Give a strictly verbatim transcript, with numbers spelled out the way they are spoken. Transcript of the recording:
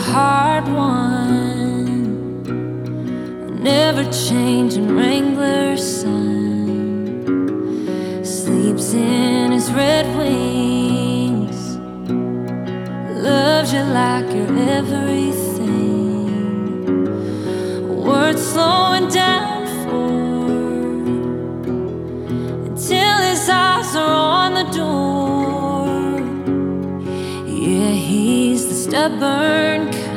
hard one, a never-changing Wrangler sun sleeps in his red wings, loves you like you're everything, worth slowing down for, until his eyes are on the door. Yeah, he's the stubborn kind,